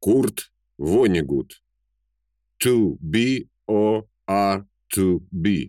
Курт Воннегут. To be or are to be.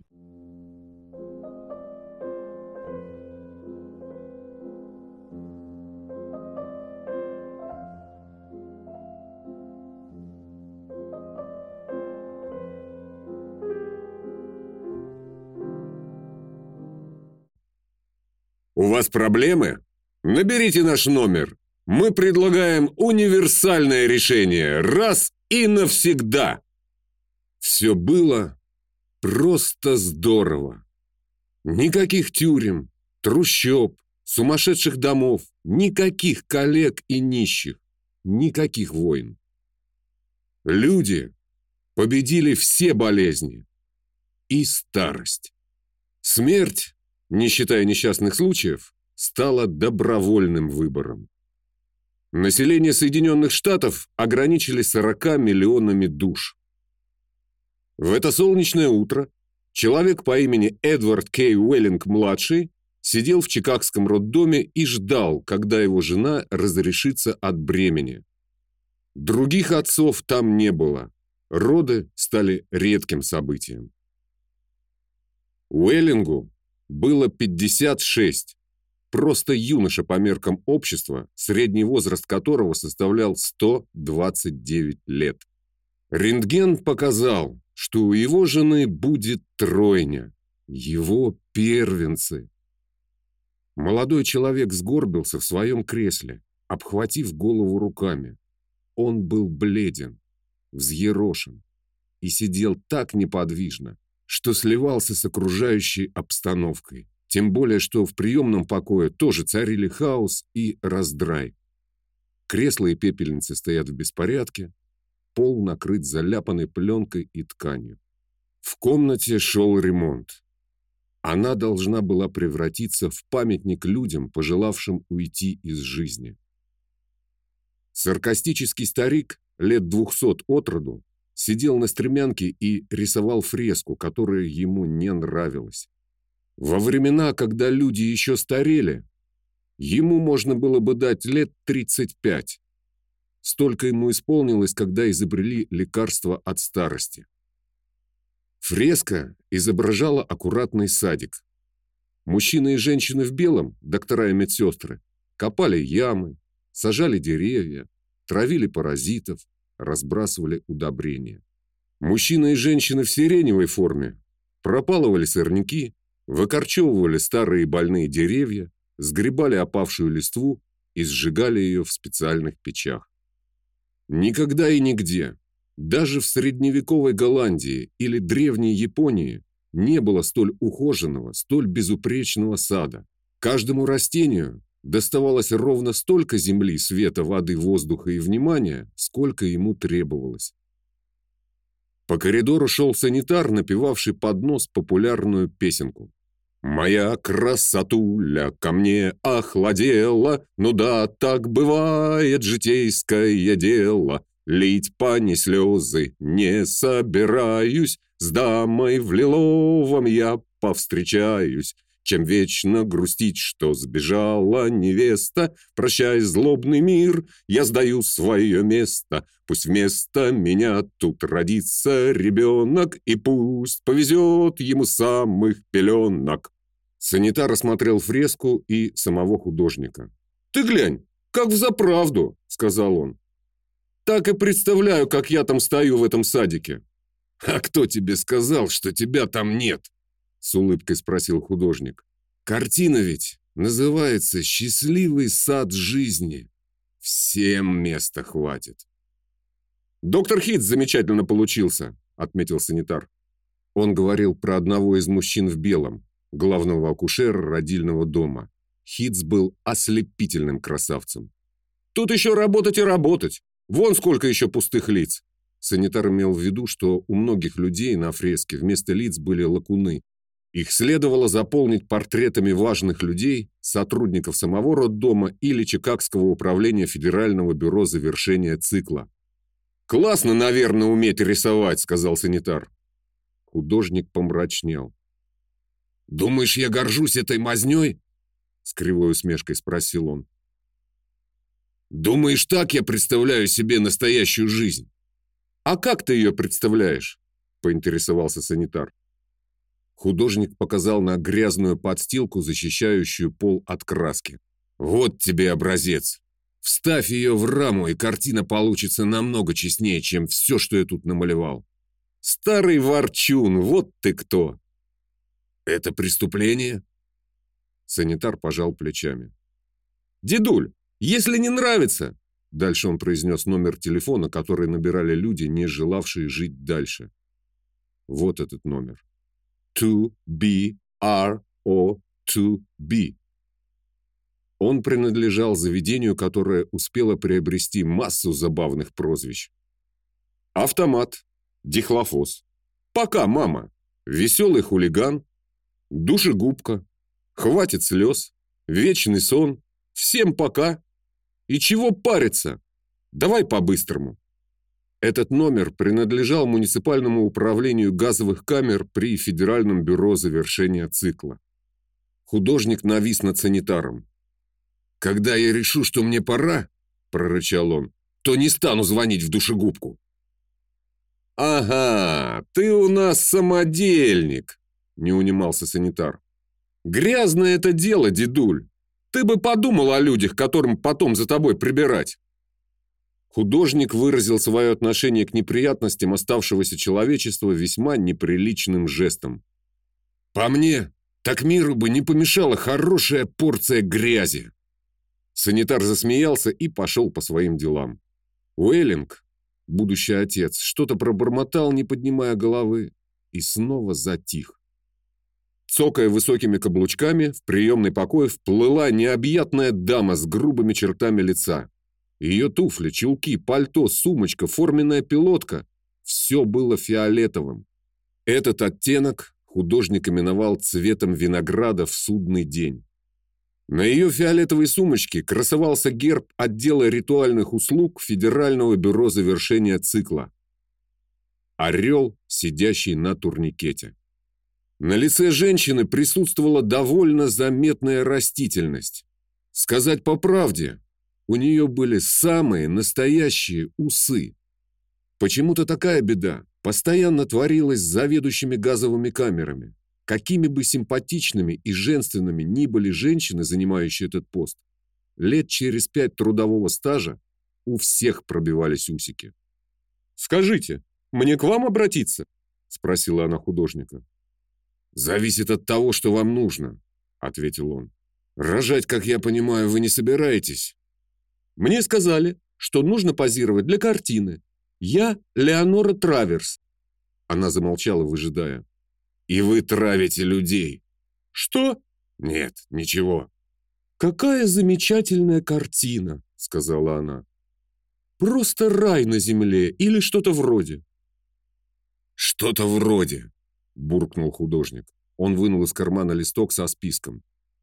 У вас проблемы? Наберите наш номер. Мы предлагаем универсальное решение раз и навсегда. Все было просто здорово. Никаких тюрем, трущоб, сумасшедших домов, никаких коллег и нищих, никаких войн. Люди победили все болезни и старость. Смерть, не считая несчастных случаев, стала добровольным выбором. Население Соединенных Штатов ограничили 40 миллионами душ. В это солнечное утро человек по имени Эдвард Кей Уэллинг-младший сидел в чикагском роддоме и ждал, когда его жена разрешится от бремени. Других отцов там не было. Роды стали редким событием. Уэллингу было 56, просто юноша по меркам общества, средний возраст которого составлял 129 лет. Рентген показал, что у его жены будет тройня, его первенцы. Молодой человек сгорбился в своем кресле, обхватив голову руками. Он был бледен, взъерошен и сидел так неподвижно, что сливался с окружающей обстановкой. Тем более, что в приемном покое тоже царили хаос и раздрай. Кресла и пепельницы стоят в беспорядке, пол накрыт заляпанной пленкой и тканью. В комнате шел ремонт. Она должна была превратиться в памятник людям, пожелавшим уйти из жизни. Саркастический старик, лет 200 от роду, сидел на стремянке и рисовал фреску, которая ему не нравилась. Во времена, когда люди еще старели, ему можно было бы дать лет 35. Столько ему исполнилось, когда изобрели лекарство от старости. Фреска изображала аккуратный садик. Мужчины и женщины в белом, доктора и медсестры, копали ямы, сажали деревья, травили паразитов, разбрасывали удобрения. Мужчины и женщины в сиреневой форме пропалывали сорняки, выкорчевывали старые больные деревья, сгребали опавшую листву и сжигали ее в специальных печах. Никогда и нигде, даже в средневековой Голландии или древней Японии, не было столь ухоженного, столь безупречного сада. Каждому растению доставалось ровно столько земли, света, воды, воздуха и внимания, сколько ему требовалось. По коридору шел санитар, напевавший под нос популярную песенку. «Моя красотуля ко мне охладела, ну да, так бывает житейское дело. Лить пани слезы не собираюсь, с дамой в лиловом я повстречаюсь. Чем вечно грустить, что сбежала невеста, прощай, злобный мир, я сдаю свое место. Пусть вместо меня тут родится ребенок, и пусть повезет ему самых пеленок». Санитар осмотрел фреску и самого художника. «Ты глянь, как взаправду», — сказал он. «Так и представляю, как я там стою в этом садике». «А кто тебе сказал, что тебя там нет?» — с улыбкой спросил художник. «Картина ведь называется «Счастливый сад жизни». Всем места хватит». «Доктор Хитц замечательно получился», — отметил санитар. Он говорил про одного из мужчин в белом, главного акушера родильного дома. Хитц был ослепительным красавцем. «Тут еще работать и работать. Вон сколько еще пустых лиц». Санитар имел в виду, что у многих людей на фреске вместо лиц были лакуны. Их следовало заполнить портретами важных людей, сотрудников самого роддома или Чикагского управления Федерального бюро завершения цикла. «Классно, наверное, уметь рисовать», — сказал санитар. Художник помрачнел. «Думаешь, я горжусь этой мазнёй?» — с кривой усмешкой спросил он. Думаешь, так я представляю себе настоящую жизнь? А как ты ее представляешь? Поинтересовался санитар. Художник показал на грязную подстилку, защищающую пол от краски. Вот тебе образец. Вставь ее в раму, и картина получится намного честнее, чем все, что я тут намалевал. Старый ворчун, вот ты кто. Это преступление? Санитар пожал плечами. Дедуль, если не нравится... Дальше он произнес номер телефона, который набирали люди, не желавшие жить дальше. Вот этот номер. 2BRO2B. Он принадлежал заведению, которое успело приобрести массу забавных прозвищ. Автомат, дихлофос, пока, мама, веселый хулиган, душегубка, хватит слез, вечный сон, всем пока. И чего париться? Давай по-быстрому. Этот номер принадлежал муниципальному управлению газовых камер при Федеральном бюро завершения цикла. Художник навис над санитаром. «Когда я решу, что мне пора, — прорычал он, — то не стану звонить в душегубку». «Ага, ты у нас самодельник!» — не унимался санитар. «Грязное это дело, дедуль! Ты бы подумал о людях, которым потом за тобой прибирать!» Художник выразил свое отношение к неприятностям оставшегося человечества весьма неприличным жестом. «По мне, так миру бы не помешала хорошая порция грязи!» Санитар засмеялся и пошел по своим делам. Уэллинг, будущий отец, что-то пробормотал, не поднимая головы, и снова затих. Цокая высокими каблучками, в приемный покой вплыла необъятная дама с грубыми чертами лица. Ее туфли, чулки, пальто, сумочка, форменная пилотка – все было фиолетовым. Этот оттенок художник именовал цветом винограда в судный день. На ее фиолетовой сумочке красовался герб отдела ритуальных услуг Федерального бюро завершения цикла. Орел, сидящий на турникете. На лице женщины присутствовала довольно заметная растительность. Сказать по правде, у нее были самые настоящие усы. Почему-то такая беда постоянно творилась с заведующими газовыми камерами. Какими бы симпатичными и женственными ни были женщины, занимающие этот пост, лет через 5 трудового стажа у всех пробивались усики. «Скажите, мне к вам обратиться?» – спросила она художника. «Зависит от того, что вам нужно», – ответил он. «Рожать, как я понимаю, вы не собираетесь?» «Мне сказали, что нужно позировать для картины. Я Леонора Траверс». Она замолчала, выжидая. «И вы травите людей». «Что?» «Нет, ничего». «Какая замечательная картина», — сказала она. «Просто рай на земле или что-то вроде». «Что-то вроде», — буркнул художник. Он вынул из кармана листок со списком.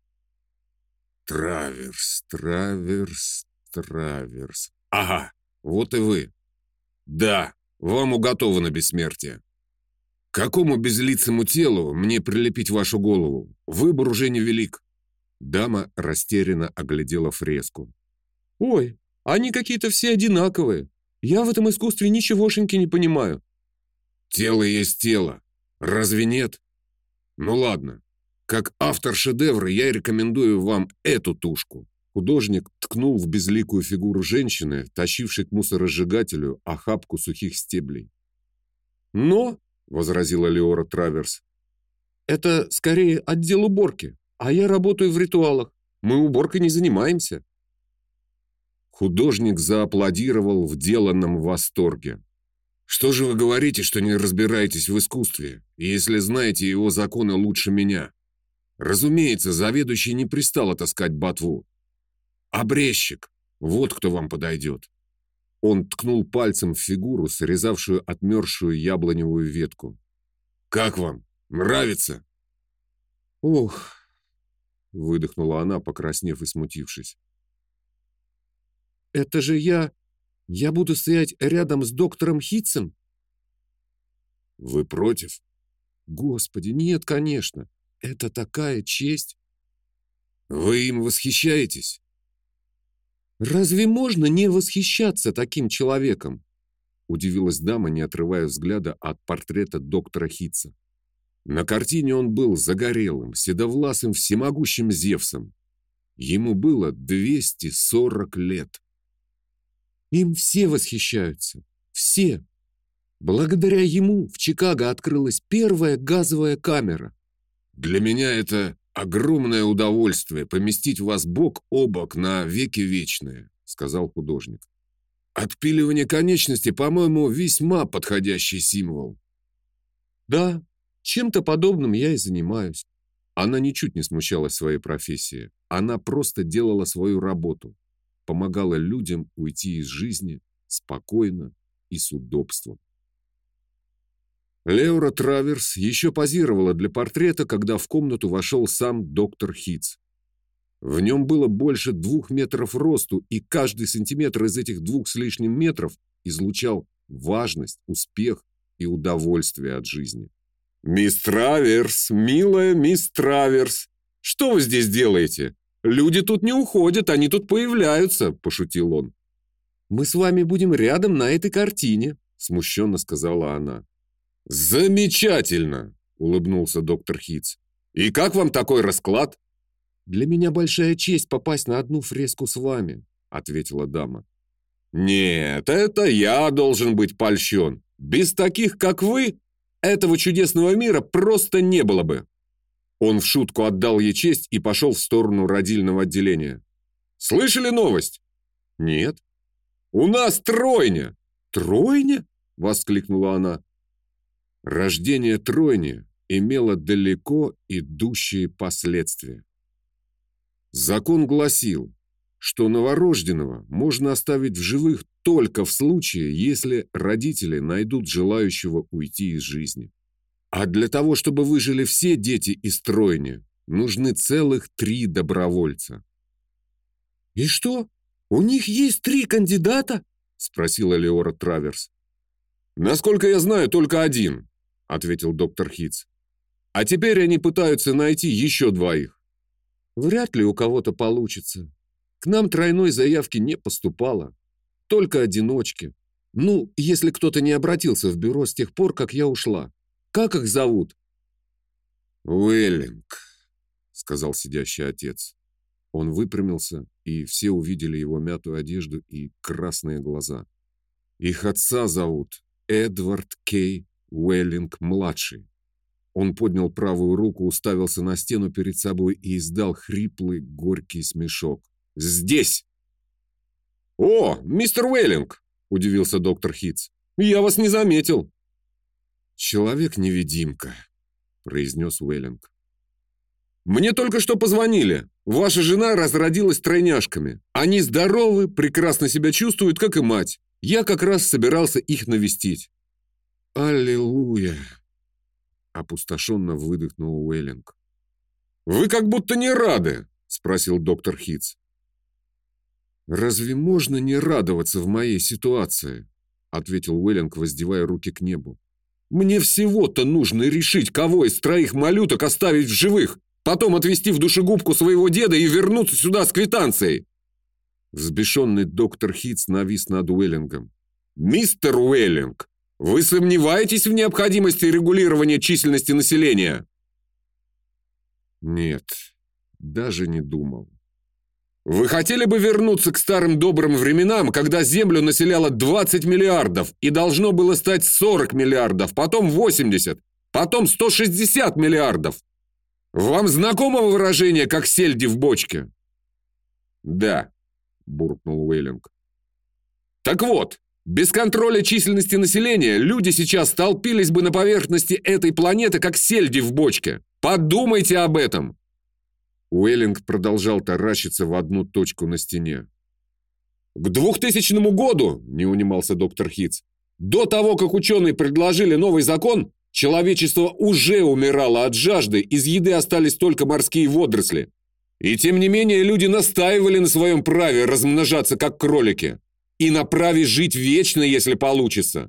«Траверс, Траверс, Траверс. Ага, вот и вы. Да, вам уготовано бессмертие. Какому безлицему телу мне прилепить вашу голову? Выбор уже невелик». Дама растерянно оглядела фреску. «Ой, они какие-то все одинаковые. Я в этом искусстве ничегошеньки не понимаю». «Тело есть тело. Разве нет? Ну ладно. Как автор шедевра я рекомендую вам эту тушку». Художник ткнул в безликую фигуру женщины, тащившей к мусоросжигателю охапку сухих стеблей. «Но», — возразила Леора Траверс, — «это скорее отдел уборки, а я работаю в ритуалах. Мы уборкой не занимаемся». Художник зааплодировал в деланном восторге. «Что же вы говорите, что не разбираетесь в искусстве, если знаете его законы лучше меня? Разумеется, заведующий не пристал таскать ботву. Обрезчик, вот кто вам подойдет». Он ткнул пальцем в фигуру, срезавшую отмерзшую яблоневую ветку. «Как вам? Нравится?» «Ох», — выдохнула она, покраснев и смутившись. «Это же я буду стоять рядом с доктором Хитцем?» «Вы против?» «Господи, нет, конечно. Это такая честь!» «Вы им восхищаетесь?» Разве можно не восхищаться таким человеком? Удивилась дама, не отрывая взгляда от портрета доктора Хитца. На картине он был загорелым, седовласым, всемогущим Зевсом. Ему было 240 лет. Им все восхищаются. Все. Благодаря ему в Чикаго открылась первая газовая камера. Для меня это огромное удовольствие поместить вас бок о бок на веки вечные, сказал художник. Отпиливание конечности, по-моему, весьма подходящий символ. Да, чем-то подобным я и занимаюсь. Она ничуть не смущалась своей профессии. Она просто делала свою работу. Помогала людям уйти из жизни спокойно и с удобством. Леора Траверс еще позировала для портрета, когда в комнату вошел сам доктор Хитц. В нем было больше 2 метров росту, и каждый сантиметр из этих 2 с лишним метров излучал важность, успех и удовольствие от жизни. «Мисс Траверс, милая мисс Траверс, что вы здесь делаете? Люди тут не уходят, они тут появляются», – пошутил он. «Мы с вами будем рядом на этой картине», – смущенно сказала она. «Замечательно!» – улыбнулся доктор Хитц. «И как вам такой расклад?» «Для меня большая честь попасть на одну фреску с вами», – ответила дама. «Нет, это я должен быть польщен. Без таких, как вы, этого чудесного мира просто не было бы». Он в шутку отдал ей честь и пошел в сторону родильного отделения. «Слышали новость?» «Нет». «У нас тройня!» «Тройня?» – воскликнула она. Рождение тройни имело далеко идущие последствия. Закон гласил, что новорожденного можно оставить в живых только в случае, если родители найдут желающего уйти из жизни. А для того, чтобы выжили все дети из тройни, нужны целых 3 добровольца. «И что, у них есть 3 кандидата?» – спросила Леора Траверс. «Насколько я знаю, только 1», – ответил доктор Хитц. «А теперь они пытаются найти еще 2. Вряд ли у кого-то получится. К нам тройной заявки не поступало. Только одиночки. Ну, если кто-то не обратился в бюро с тех пор, как я ушла. Как их зовут?» «Уэллинг», – сказал сидящий отец. Он выпрямился, и все увидели его мятую одежду и красные глаза. «Их отца зовут Эдвард Кей Уэллинг-младший». Он поднял правую руку, уставился на стену перед собой и издал хриплый, горький смешок. «Здесь!» «О, мистер Уэллинг!» – удивился доктор Хитц. «Я вас не заметил!» «Человек-невидимка», – произнес Уэллинг. «Мне только что позвонили. Ваша жена разродилась тройняшками. Они здоровы, прекрасно себя чувствуют, как и мать. Я как раз собирался их навестить». «Аллилуйя!» – опустошенно выдохнул Уэллинг. «Вы как будто не рады», – спросил доктор Хитц. «Разве можно не радоваться в моей ситуации?» – ответил Уэллинг, воздевая руки к небу. «Мне всего-то нужно решить, кого из 3 малюток оставить в живых, потом отвезти в душегубку своего деда и вернуться сюда с квитанцией». Взбешенный доктор Хитц навис над Уэллингом. «Мистер Уэллинг, вы сомневаетесь в необходимости регулирования численности населения?» «Нет, даже не думал». «Вы хотели бы вернуться к старым добрым временам, когда Землю населяло 20 миллиардов и должно было стать 40 миллиардов, потом 80, потом 160 миллиардов? Вам знакомо выражение «как сельди в бочке»?» «Да», – буркнул Уэллинг. «Так вот, без контроля численности населения люди сейчас столпились бы на поверхности этой планеты, как сельди в бочке. Подумайте об этом!» Уэллинг продолжал таращиться в одну точку на стене. «К 2000 году, – не унимался доктор Хитц, – до того, как ученые предложили новый закон, человечество уже умирало от жажды, из еды остались только морские водоросли. И тем не менее люди настаивали на своем праве размножаться, как кролики, и на праве жить вечно, если получится».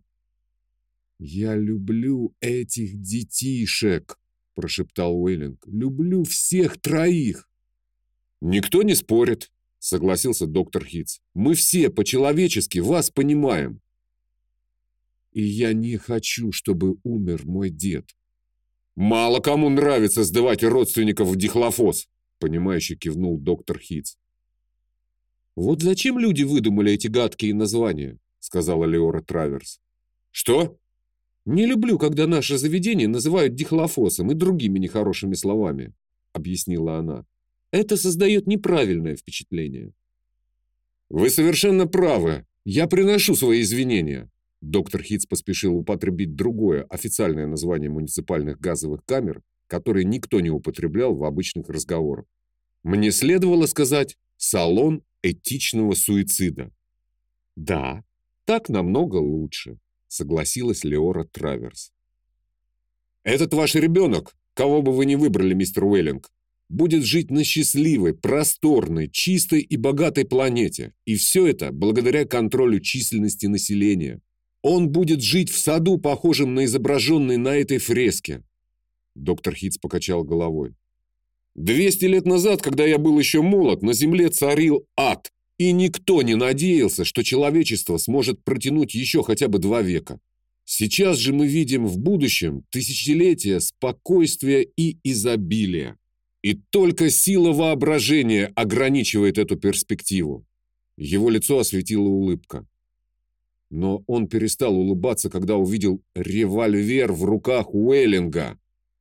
«Я люблю этих детишек», – прошептал Уэллинг. «Люблю всех 3». «Никто не спорит», – согласился доктор Хитц. «Мы все по-человечески вас понимаем». «И я не хочу, чтобы умер мой дед». «Мало кому нравится сдавать родственников в дихлофос», понимающе кивнул доктор Хитц. «Вот зачем люди выдумали эти гадкие названия», сказала Леора Траверс. «Что?» «Не люблю, когда наше заведение называют дихлофосом и другими нехорошими словами», объяснила она. «Это создает неправильное впечатление». «Вы совершенно правы. Я приношу свои извинения». Доктор Хитц поспешил употребить другое официальное название муниципальных газовых камер, которое никто не употреблял в обычных разговорах. Мне следовало сказать «салон этичного суицида». «Да, так намного лучше», согласилась Леора Траверс. «Этот ваш ребенок, кого бы вы ни выбрали, мистер Уэллинг, будет жить на счастливой, просторной, чистой и богатой планете. И все это благодаря контролю численности населения. Он будет жить в саду, похожем на изображенный на этой фреске». Доктор Хитц покачал головой. 200 лет назад, когда я был еще молод, на земле царил ад. И никто не надеялся, что человечество сможет протянуть еще хотя бы 2 века. Сейчас же мы видим в будущем тысячелетия спокойствия и изобилия. И только сила воображения ограничивает эту перспективу. Его лицо осветила улыбка. Но он перестал улыбаться, когда увидел револьвер в руках Уэллинга.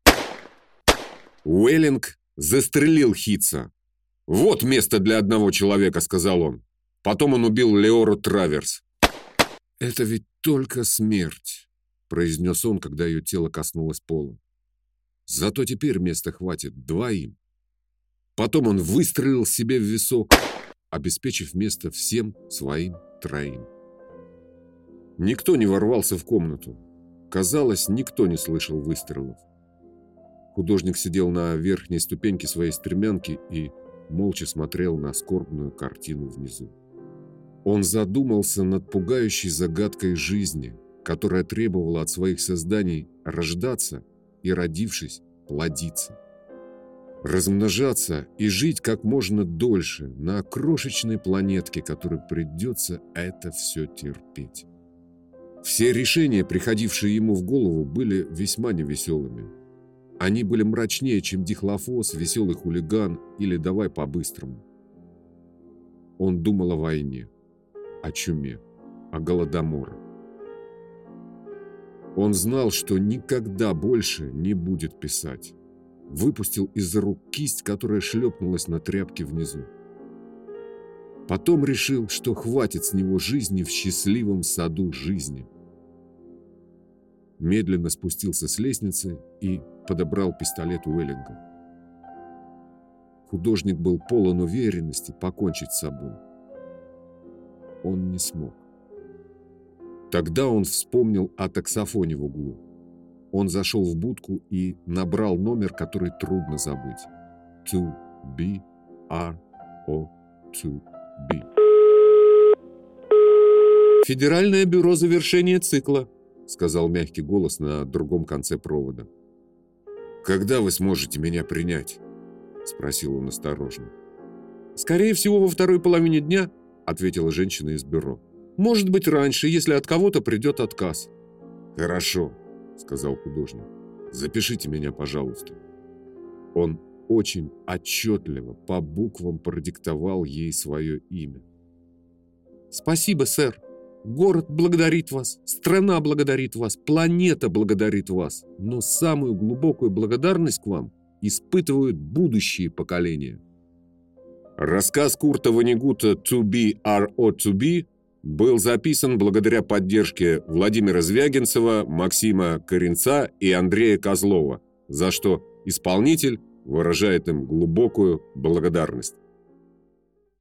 Уэллинг застрелил Хитца. «Вот место для одного человека», — сказал он. Потом он убил Леору Траверс. «Это ведь только смерть», — произнес он, когда ее тело коснулось пола. «Зато теперь места хватит 2. Потом он выстрелил себе в висок, обеспечив место всем своим 3. Никто не ворвался в комнату. Казалось, никто не слышал выстрелов. Художник сидел на верхней ступеньке своей стремянки и молча смотрел на скорбную картину внизу. Он задумался над пугающей загадкой жизни, которая требовала от своих созданий рождаться и, родившись, плодиться. Размножаться и жить как можно дольше на крошечной планетке, которой придется это все терпеть. Все решения, приходившие ему в голову, были весьма невеселыми. Они были мрачнее, чем дихлофос, веселый хулиган или давай по-быстрому. Он думал о войне, о чуме, о голодоморе. Он знал, что никогда больше не будет писать. Выпустил из рук кисть, которая шлепнулась на тряпке внизу. Потом решил, что хватит с него жизни в счастливом саду жизни. Медленно спустился с лестницы и подобрал пистолет Уэллинга. Художник был полон уверенности покончить с собой. Он не смог. Тогда он вспомнил о таксофоне в углу. Он зашел в будку и набрал номер, который трудно забыть. 2B RO 2B. «Федеральное бюро завершения цикла», — сказал мягкий голос на другом конце провода. «Когда вы сможете меня принять?» — спросил он осторожно. «Скорее всего, во второй половине дня», — ответила женщина из бюро. «Может быть, раньше, если от кого-то придет отказ». «Хорошо», — сказал художник. «Запишите меня, пожалуйста». Он очень отчетливо по буквам продиктовал ей свое имя. «Спасибо, сэр. Город благодарит вас, страна благодарит вас, планета благодарит вас. Но самую глубокую благодарность к вам испытывают будущие поколения». Рассказ Курта Воннегута «2B RO 2B» был записан благодаря поддержке Владимира Звягинцева, Максима Коренца и Андрея Козлова, за что исполнитель выражает им глубокую благодарность.